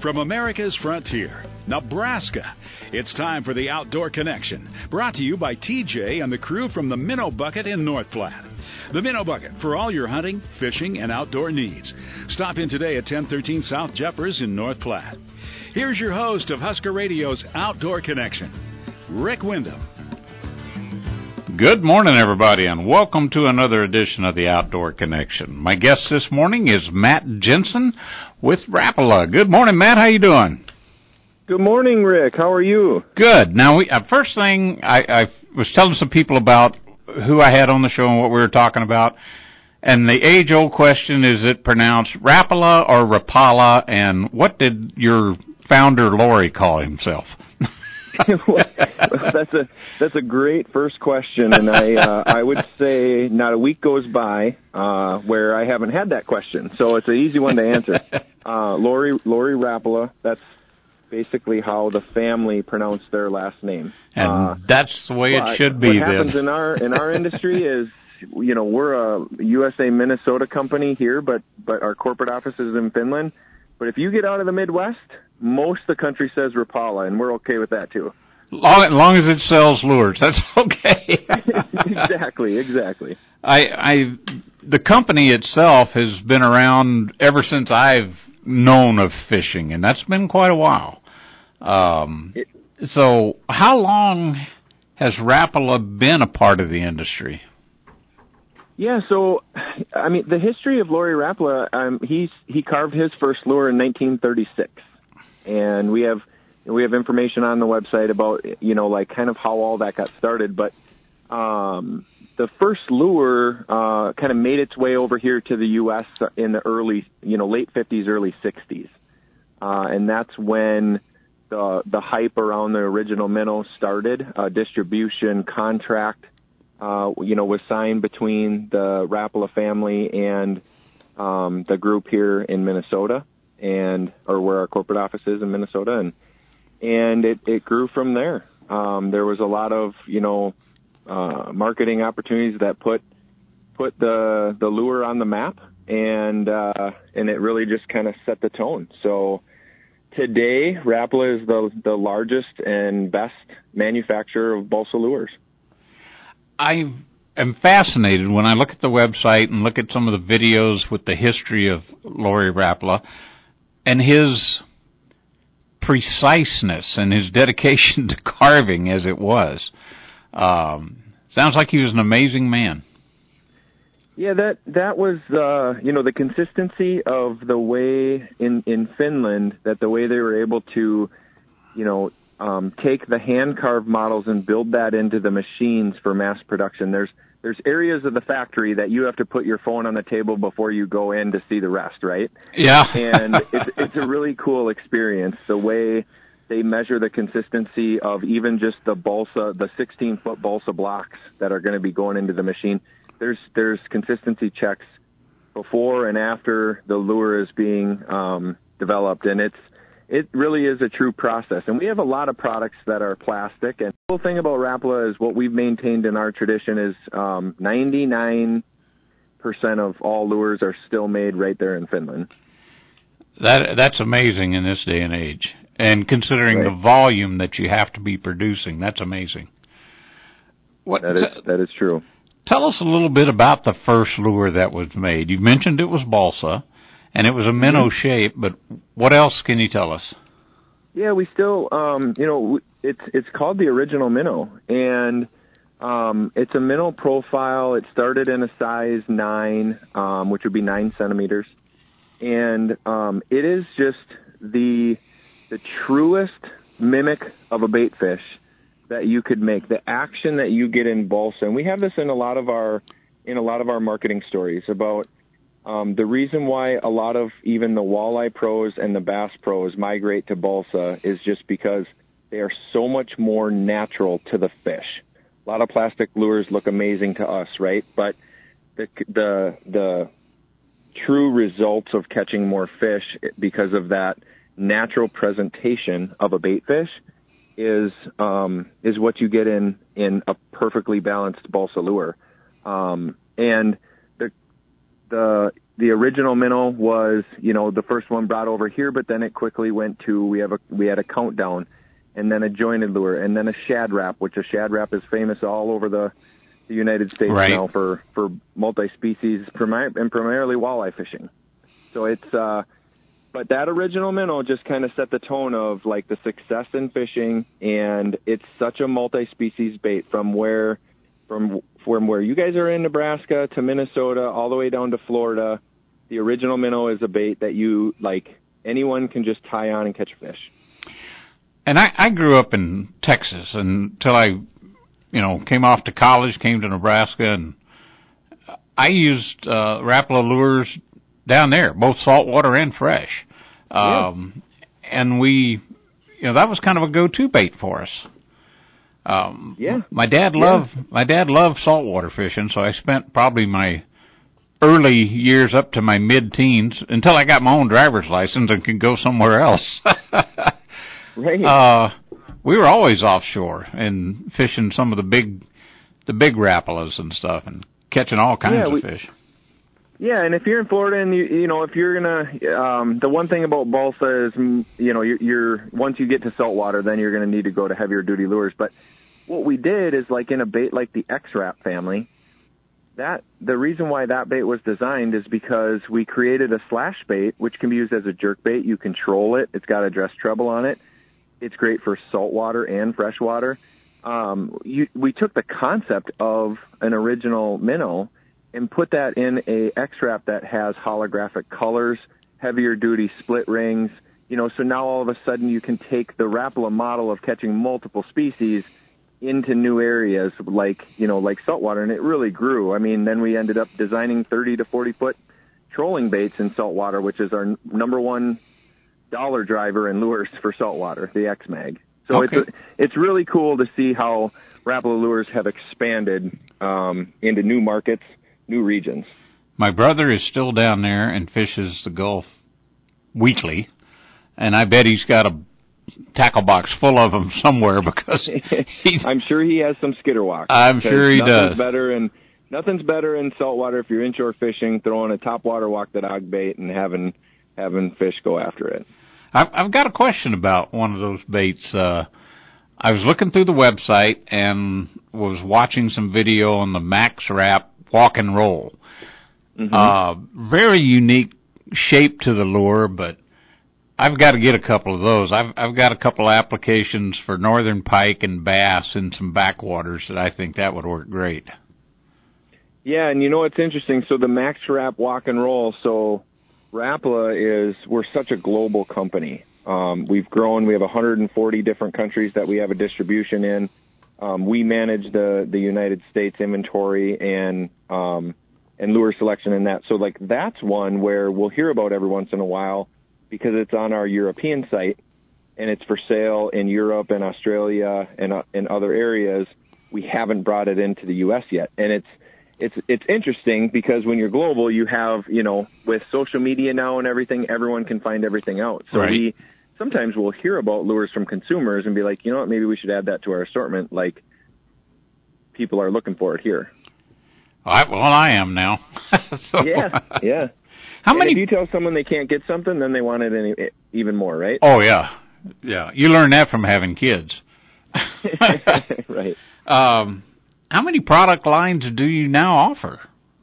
From America's frontier, Nebraska, it's time for the Outdoor Connection, brought to you by TJ and the crew from the Minnow Bucket in North Platte. The Minnow Bucket for all your hunting, fishing, and outdoor needs. Stop in today at 1013 South Jeffers in North Platte. Here's your host of Husker Radio's Outdoor Connection, Rick Wyndham. Good morning, everybody, and welcome to another edition of the Outdoor Connection. My guest this morning is Matt Jensen with Rapala. Good morning, Matt. How you doing? Good morning, Rick. How are you? Good. Now, first thing, I was telling some people about who I had on the show and what we were talking about, and the age-old question, is it pronounced Rapala or Rapala, and what did your founder, Lori, call himself? That's a great first question, and I would say not a week goes by where I haven't had that question, so it's an easy one to answer. Lori Rapala. That's basically how the family pronounced their last name, and that's the way it should be. What happens in our industry is, you know, we're a USA Minnesota company here, but our corporate office is in Finland. But if you get out of the Midwest, most of the country says Rapala, and we're okay with that too. Long as it sells lures, that's okay. Exactly. The company itself has been around ever since I've known of fishing, and that's been quite a while. So how long has Rapala been a part of the industry? Yeah, so, I mean, the history of Lori Rapala, he carved his first lure in 1936, and we have information on the website about, you know, like kind of how all that got started, but the first lure kind of made its way over here to the U.S. in the early, you know, late 50s, early 60s, and that's when the hype around the original minnow started. A distribution contract was signed between the Rapala family and the group here in Minnesota, or where our corporate office is in Minnesota, and it grew from there. There was a lot of, you know, marketing opportunities that put the lure on the map, and it really just kind of set the tone. So today, Rapala is the largest and best manufacturer of balsa lures. I am fascinated when I look at the website and look at some of the videos with the history of Lori Rapala and his preciseness and his dedication to carving as it was. Sounds like he was an amazing man. Yeah, that was, the consistency of the way in Finland, that the way they were able to, you know, take the hand-carved models and build that into the machines for mass production. There's areas of the factory that you have to put your phone on the table before you go in to see the rest, right? Yeah. And it's a really cool experience, the way they measure the consistency of even just the 16-foot balsa blocks that are going to be going into the machine. There's consistency checks before and after the lure is being developed, and it really is a true process. And we have a lot of products that are plastic. And the cool thing about Rapala is what we've maintained in our tradition is 99% of all lures are still made right there in Finland. That's amazing in this day and age. And considering the volume that you have to be producing, that's amazing. That is true. Tell us a little bit about the first lure that was made. You mentioned it was balsa, and it was a minnow shape, but what else can you tell us? Yeah, we still, it's called the original minnow, and it's a minnow profile. It started in a size 9, which would be 9 centimeters, and it is just the truest mimic of a bait fish that you could make. The action that you get in balsa, and we have this in a lot of our marketing stories about the reason why a lot of even the walleye pros and the bass pros migrate to balsa is just because they are so much more natural to the fish. A lot of plastic lures look amazing to us, right? But the true results of catching more fish because of that natural presentation of a bait fish is what you get in a perfectly balanced balsa lure. And the original minnow was, the first one brought over here, but then it quickly went to, we had a countdown, and then a jointed lure, and then a shad rap, which a shad rap is famous all over the United States now for multi-species, and primarily walleye fishing. So it's, but that original minnow just kind of set the tone of like the success in fishing, and it's such a multi-species bait from where you guys are in Nebraska to Minnesota, all the way down to Florida. The original minnow is a bait that anyone can just tie on and catch a fish. And I grew up in Texas until I, came off to college, came to Nebraska, and I used Rapala lures down there, both saltwater and fresh. And we, that was kind of a go-to bait for us. My dad loved saltwater fishing, so I spent probably my early years up to my mid-teens until I got my own driver's license and could go somewhere else. Right. We were always offshore and fishing some of the big rapalas and stuff and catching all kinds of fish. Yeah, and if you're in Florida and if you're gonna, the one thing about balsa is, you're once you get to saltwater, then you're gonna need to go to heavier duty lures. But what we did is, like in a bait like the X-Rap family, the reason why that bait was designed is because we created a slash bait, which can be used as a jerk bait. You control it. It's got a dress treble on it. It's great for saltwater and freshwater. We took the concept of an original minnow and put that in a X-Rap that has holographic colors, heavier duty split rings. So now all of a sudden you can take the Rapala model of catching multiple species into new areas like saltwater, and it really grew. I mean, then we ended up designing 30 to 40 foot trolling baits in saltwater, which is our number one dollar driver in lures for saltwater, the X-Mag. So it's really cool to see how Rapala lures have expanded into new markets, new regions. My brother is still down there and fishes the Gulf weekly, and I bet he's got a tackle box full of them somewhere because I'm sure he has some skitterwalks. I'm sure he does. Nothing's better in saltwater if you're inshore fishing, throwing a topwater walk the dog bait and having fish go after it. I've got a question about one of those baits. I was looking through the website and was watching some video on the Max Wrap Walk and Roll. Mm-hmm. Very unique shape to the lure, but I've got to get a couple of those. I've got a couple of applications for northern pike and bass in some backwaters that I think that would work great. Yeah, and it's interesting. So the Max Wrap Walk and Roll, so Rapala we're such a global company. We've grown. We have 140 different countries that we have a distribution in. We manage the United States inventory and lure selection in that. So that's one where we'll hear about every once in a while because it's on our European site and it's for sale in Europe and Australia and in other areas. We haven't brought it into the U.S. yet, and it's interesting because when you're global, you have, with social media now and everything, everyone can find everything out. So sometimes we'll hear about lures from consumers and be like, what, maybe we should add that to our assortment. Like, people are looking for it here. I am now. Yeah. If you tell someone they can't get something, then they want it even more, right? Oh, yeah. Yeah. You learn that from having kids. Right. How many product lines do you now offer?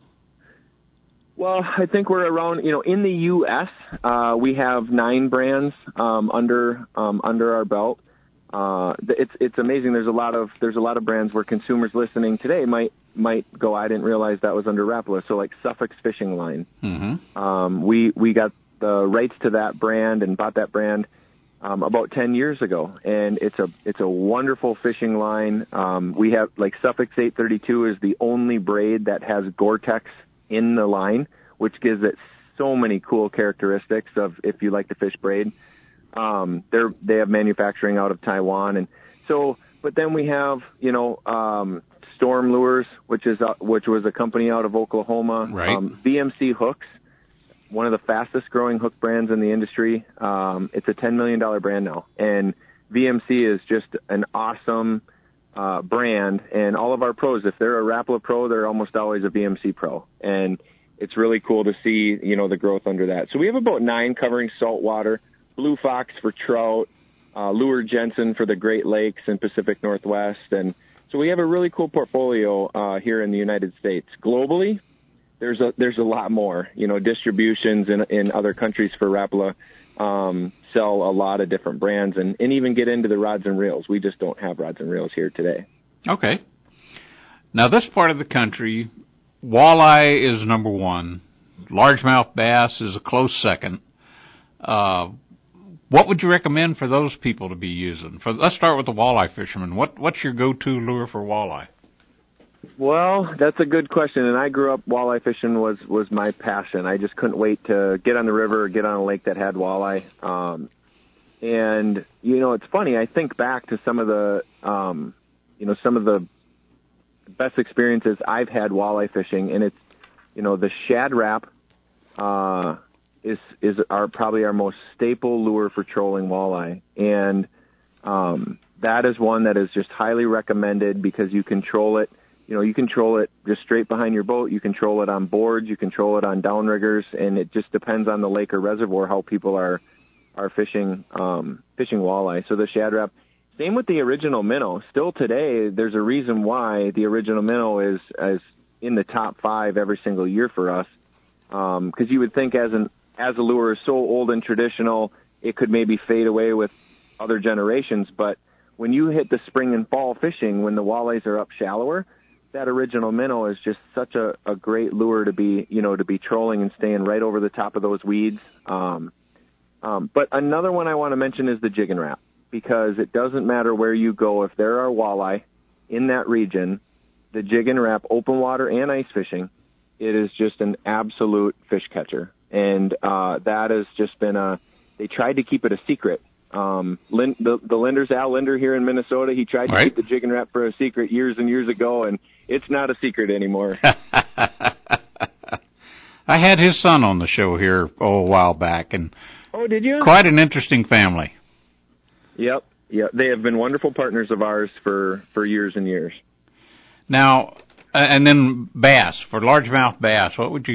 Well, I think we're around, in the U.S., we have 9 brands under our belt. It's amazing. There's a lot of brands where consumers listening today might go, I didn't realize that was under Rapala. So like Suffolk's Fishing Line. Mm-hmm. We got the rights to that brand and bought that brand about 10 years ago, and it's a wonderful fishing line. We have Suffolk's 832 is the only braid that has Gore-Tex in the line, which gives it so many cool characteristics of if you like to fish braid. They have manufacturing out of Taiwan, and so. But then we have Storm Lures, which was a company out of Oklahoma. Right. VMC Hooks, one of the fastest growing hook brands in the industry. It's a $10 million brand now, and VMC is just an awesome brand. And all of our pros, if they're a Rapala pro, they're almost always a VMC pro, and it's really cool to see, the growth under that. So we have about 9 covering saltwater, Blue Fox for trout, Lure Jensen for the Great Lakes and Pacific Northwest. And so we have a really cool portfolio here in the United States. Globally, there's a lot more. Distributions in other countries for Rapala sell a lot of different brands and even get into the rods and reels. We just don't have rods and reels here today. Okay. Now, this part of the country, walleye is number one. Largemouth bass is a close second. What would you recommend for those people to be using? Let's start with the walleye fishermen. What's your go-to lure for walleye? Well, that's a good question. And I grew up, walleye fishing was my passion. I just couldn't wait to get on the river or get on a lake that had walleye. And, it's funny. I think back to some of the best experiences I've had walleye fishing, and it's, the Shad Rap is probably our most staple lure for trolling walleye. And that is one that is just highly recommended because you control it. You control it just straight behind your boat. You control it on boards. You control it on downriggers, and it just depends on the lake or reservoir how people are fishing walleye. So the Shad Rap. Same with the original minnow. Still today, there's a reason why the original minnow is in the top 5 every single year for us. Because you would think as a lure is so old and traditional, it could maybe fade away with other generations. But when you hit the spring and fall fishing, when the walleyes are up shallower, that original minnow is just such a great lure to be trolling and staying right over the top of those weeds. But another one I want to mention is the Jig and Wrap, because it doesn't matter where you go. If there are walleye in that region, the Jig and Wrap, open water and ice fishing, it is just an absolute fish catcher. And that has just been they tried to keep it a secret. The Linders, Al Linder here in Minnesota, he tried to keep the Jig and Wrap for a secret years and years ago, and it's not a secret anymore. I had his son on the show here a while back, and did you? Quite an interesting family. Yep. They have been wonderful partners of ours for years and years. Now, and then bass, for largemouth bass,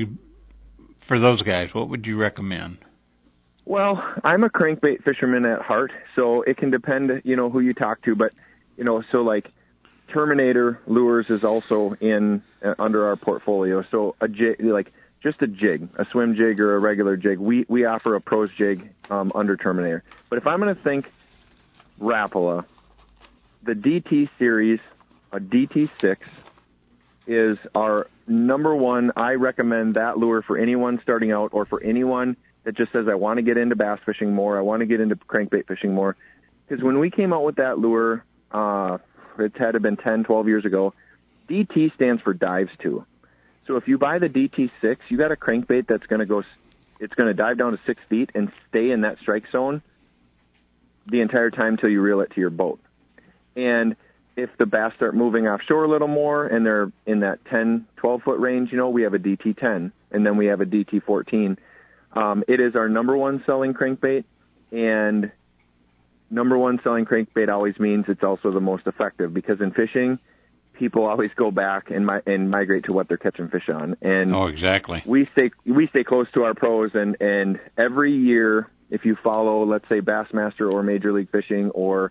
for those guys, what would you recommend? Well, I'm a crankbait fisherman at heart, so it can depend, who you talk to, but, so like Terminator Lures is also under our portfolio. So a jig, just a jig, a swim jig or a regular jig. We offer a pros jig under Terminator. But if I'm going to think Rapala, the DT series, a DT6, is our number one. I recommend that lure for anyone starting out or for anyone that just says, I want to get into bass fishing more, I want to get into crankbait fishing more. Because when we came out with that lure, it had to have been 10, 12 years ago, DT stands for dives too. So if you buy the DT6, you got a crankbait that's going to dive down to 6 feet and stay in that strike zone the entire time till you reel it to your boat. And if the bass start moving offshore a little more and they're in that 10, 12-foot range, we have a DT10, and then we have a DT14. It is our number one selling crankbait, and number one selling crankbait always means it's also the most effective, because in fishing, people always go back and migrate to what they're catching fish on. And exactly. We stay close to our pros, and every year, if you follow, let's say, Bassmaster or Major League Fishing or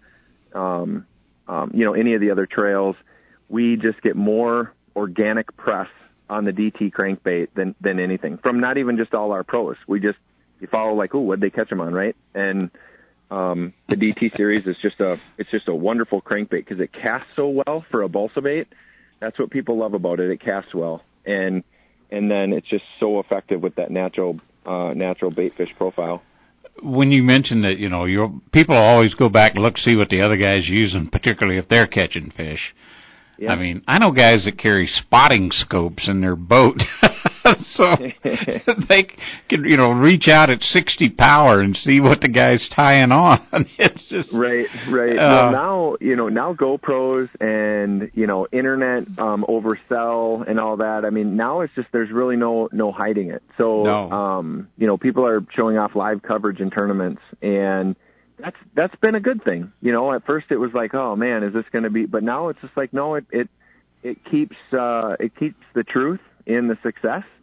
any of the other trails, we just get more organic press on the DT crankbait than anything, from not even just all our pros. You follow what'd they catch them on, right? And the DT series is just a wonderful crankbait because it casts so well for a balsa bait. That's what people love about it. It casts well, and then it's just so effective with that natural bait fish profile. When you mentioned that, people always go back and look, see what the other guy's using, particularly if they're catching fish. Yeah. I mean, I know guys that carry spotting scopes in their boat, so they can, reach out at 60 power and see what the guy's tying on. It's just right. Well, now GoPros and internet oversell and all that. I mean, now it's just there's really no hiding it. So people are showing off live coverage in tournaments, and that's been a good thing. At first it was like, oh man, is this going to be? But now it's just like, no, it keeps the truth in the success,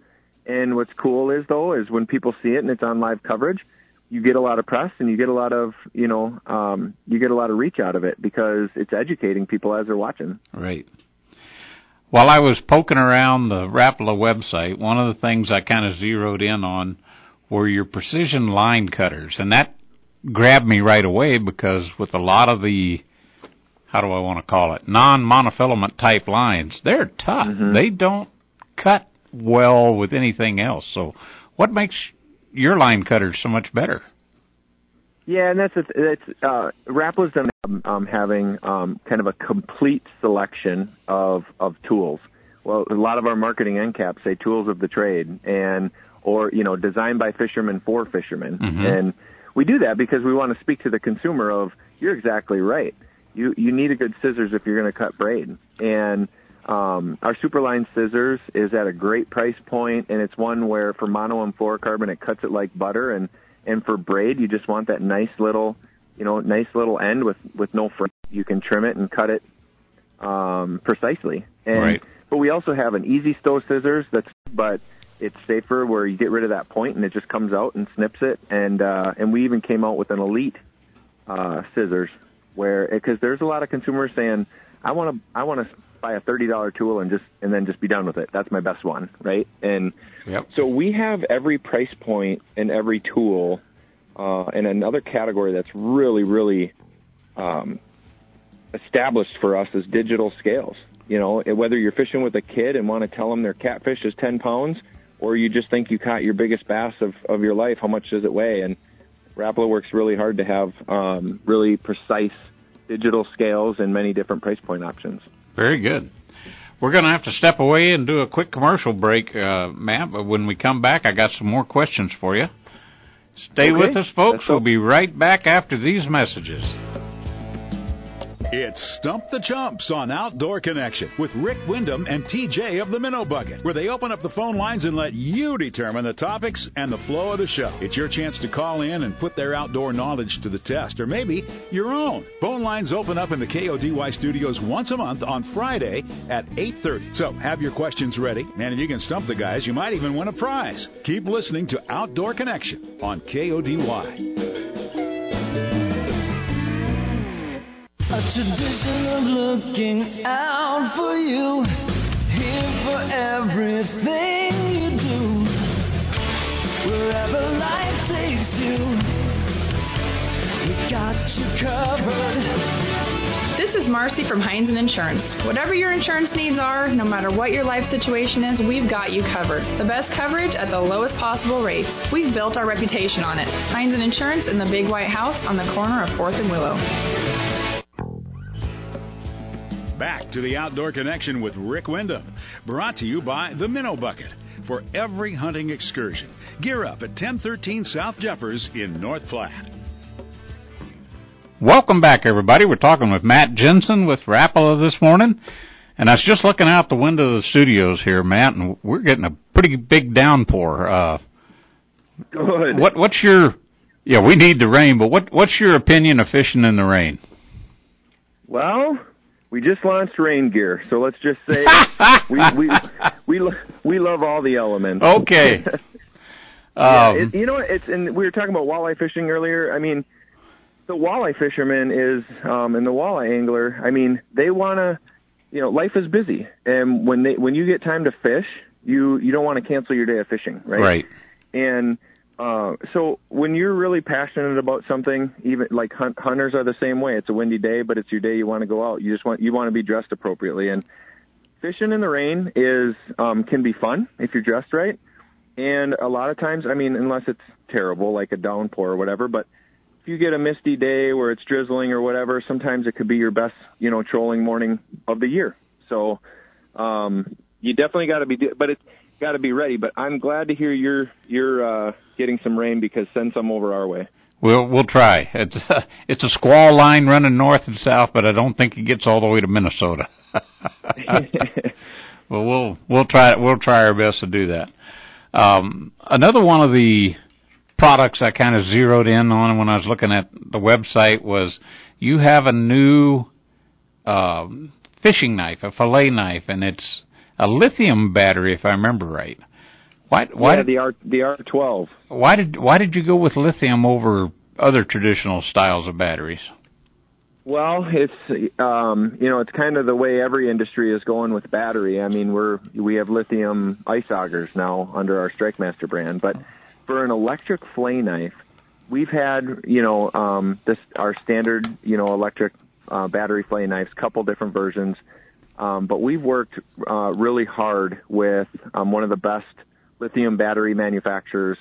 And what's cool is when people see it and it's on live coverage, you get a lot of press and you get a lot of, you get a lot of reach out of it because it's educating people as they're watching. Right. While I was poking around the Rapala website, one of the things I kind of zeroed in on were your precision line cutters. And that grabbed me right away because with a lot of the, how do I want to call it, non-monofilament type lines, they're tough. Mm-hmm. They don't cut well with anything else. So what makes your line cutters so much better? Yeah, and that's Rapala's done having kind of a complete selection of tools. Well, a lot of our marketing end caps say tools of the trade or designed by fishermen for fishermen. Mm-hmm. And we do that because we want to speak to the consumer of, you're exactly right. You need a good scissors if you're going to cut braid. And our Superline scissors is at a great price point, and it's one where for mono and fluorocarbon it cuts it like butter, and for braid you just want that nice little end with no fringe. You can trim it and cut it precisely. Right. But we also have an easy stow scissors but it's safer where you get rid of that point and it just comes out and snips it. And we even came out with an elite scissors because there's a lot of consumers saying, I want to buy a $30 tool and then just be done with it. That's my best one, right? And yep. So we have every price point and every tool. And another category that's really, really established for us is digital scales. Whether you're fishing with a kid and want to tell them their catfish is 10 pounds, or you just think you caught your biggest bass of your life, how much does it weigh? And Rapala works really hard to have really precise digital scales and many different price point options. Very good. We're going to have to step away and do a quick commercial break, Matt, but when we come back, I got some more questions for you. Stay with us, folks. We'll be right back after these messages. It's Stump the Chumps on Outdoor Connection with Rick Wyndham and TJ of the Minnow Bucket, where they open up the phone lines and let you determine the topics and the flow of the show. It's your chance to call in and put their outdoor knowledge to the test, or maybe your own. Phone lines open up in the KODY studios once a month on Friday at 8:30. So have your questions ready, and if you can stump the guys, you might even win a prize. Keep listening to Outdoor Connection on KODY. A tradition of looking out for you, here for everything you do. Wherever life takes you, we got you covered. This is Marcy from Heinz & Insurance. Whatever your insurance needs are, no matter what your life situation is, we've got you covered. The best coverage at the lowest possible rates. We've built our reputation on it. Heinz & Insurance in the Big White House on the corner of 4th and Willow. Back to the Outdoor Connection with Rick Wyndham, brought to you by the Minnow Bucket. For every hunting excursion, gear up at 1013 South Jeffers in North Platte. Welcome back, everybody. We're talking with Matt Jensen with Rapala this morning. And I was just looking out the window of the studios here, Matt, and we're getting a pretty big downpour. Good. What's your... Yeah, we need the rain, but what's your opinion of fishing in the rain? Well, we just launched rain gear, so let's just say we love all the elements. Okay. And we were talking about walleye fishing earlier. I mean, the walleye fisherman and the walleye angler, I mean, they want to, life is busy. And when you get time to fish, you don't want to cancel your day of fishing, right? Right. And so when you're really passionate about something, even like hunters are the same way. It's a windy day, but it's your day. You want to go out. You want to be dressed appropriately. And fishing in the rain can be fun if you're dressed right. And a lot of times, I mean, unless it's terrible, like a downpour or whatever, but if you get a misty day where it's drizzling or whatever, sometimes it could be your best, trolling morning of the year. So you definitely got to be, but it's got to be ready. But I'm glad to hear you're getting some rain, because send some over our way. We'll try. It's a squall line running north and south, but I don't think it gets all the way to Minnesota. Well, we'll try our best to do that. Another one of the products I kind of zeroed in on when I was looking at the website was you have a new fishing knife, a fillet knife, and it's a lithium battery, if I remember right. Why the R12. Why did you go with lithium over other traditional styles of batteries? Well, it's it's kind of the way every industry is going with battery. I mean, we have lithium ice augers now under our StrikeMaster brand, but for an electric flay knife, we've had our standard electric battery flay knives, couple different versions, but we've worked really hard with one of the best lithium battery manufacturers,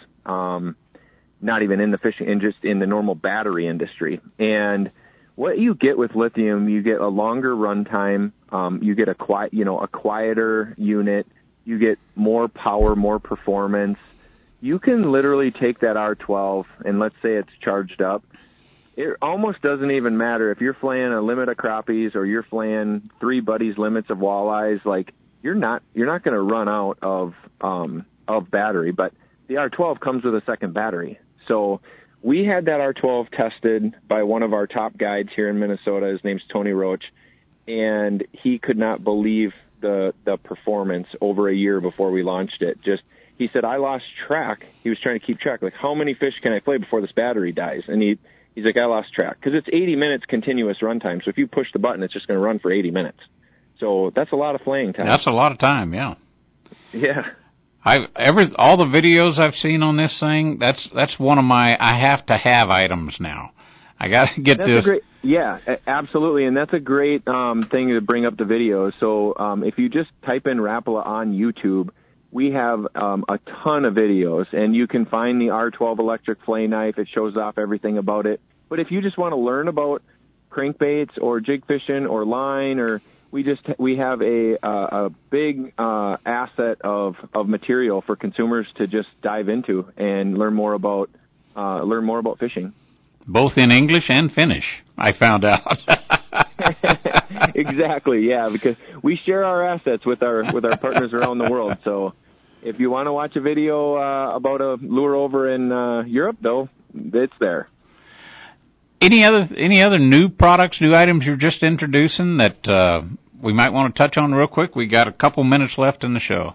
not even in the fishing, just in the normal battery industry. And what you get with lithium, you get a longer runtime, you get a quieter unit, you get more power, more performance. You can literally take that R12 and let's say it's charged up. It almost doesn't even matter if you're flaying a limit of crappies or you're flaying 3 buddies limits of walleyes. Like you're not going to run out of battery, but the R12 comes with a second battery. So we had that R12 tested by one of our top guides here in Minnesota. His name's Tony Roach, and he could not believe the performance over a year before we launched it. He said, I lost track. He was trying to keep track, like, how many fish can I flay before this battery dies? And he's like, I lost track. Because it's 80 minutes continuous runtime, so if you push the button, it's just going to run for 80 minutes. So that's a lot of flaying time. That's a lot of time, yeah. Yeah. All the videos I've seen on this thing, that's one of my I have to have items now. I got to get this. Yeah, absolutely, and that's a great thing to bring up the videos. So if you just type in Rapala on YouTube, we have a ton of videos, and you can find the R12 electric flay knife. It shows off everything about it. But if you just want to learn about crankbaits or jig fishing or line, or we have a big asset of material for consumers to just dive into and learn more about fishing. Both in English and Finnish, I found out. Exactly, yeah, because we share our assets with our partners around the world. So if you want to watch a video about a lure over in Europe, though, it's there. Any other new products, new items you're just introducing that we might want to touch on real quick? We got a couple minutes left in the show.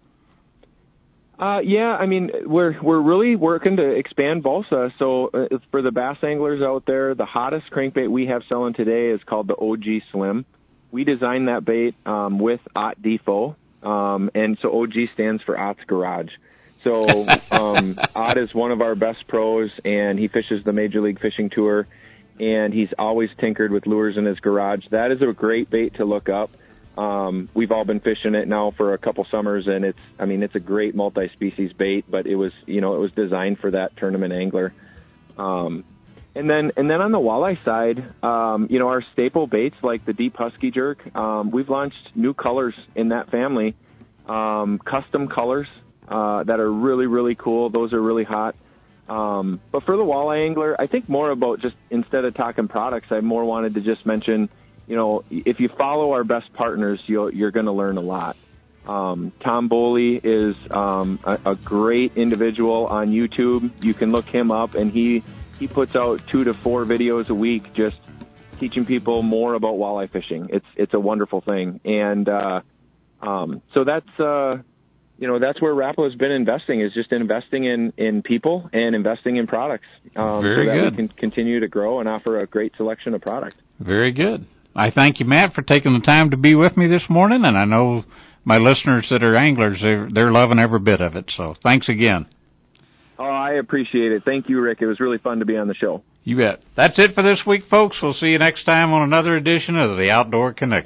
Yeah, I mean, we're really working to expand balsa. So for the bass anglers out there, the hottest crankbait we have selling today is called the OG Slim. We designed that bait with Ott Defo, and so OG stands for Ott's Garage. So Ott is one of our best pros, and he fishes the Major League Fishing Tour, and he's always tinkered with lures in his garage. That is a great bait to look up. We've all been fishing it now for a couple summers, and it's a great multi-species bait, but it was designed for that tournament angler. And then on the walleye side, our staple baits like the Deep Husky Jerk, we've launched new colors in that family, custom colors, that are really, really cool. Those are really hot. But for the walleye angler, I think more about just, instead of talking products, I more wanted to just mention, if you follow our best partners, you're going to learn a lot. Tom Boley is a great individual on YouTube. You can look him up, and he puts out 2 to 4 videos a week just teaching people more about walleye fishing. It's a wonderful thing. And so that's where Rapala has been investing, is just investing in people and investing in products. Very so that good. we can continue to grow and offer a great selection of product. Very good. I thank you, Matt, for taking the time to be with me this morning, and I know my listeners that are anglers, they're loving every bit of it, so thanks again. Oh, I appreciate it. Thank you, Rick. It was really fun to be on the show. You bet. That's it for this week, folks. We'll see you next time on another edition of the Outdoor Connection.